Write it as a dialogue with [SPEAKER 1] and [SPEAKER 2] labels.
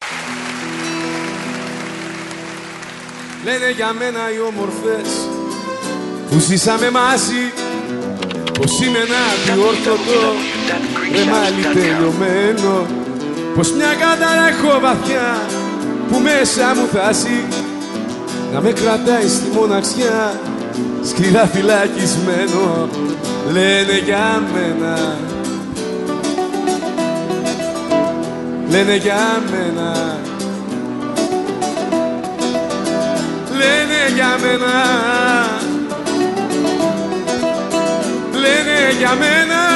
[SPEAKER 1] Λένε για μένα οι όμορφες που ζήσαμε μαζί πως είμαι ένα διόρθωτο ρεμάλι τελειωμένο, πως μια κατάρα έχω βαθιά που μέσα μου θάσει να με κρατάει στη μοναξιά σκληρά φυλακισμένο. Λένε για μένα, λένε για μένα, λένε για μένα, λένε για μένα.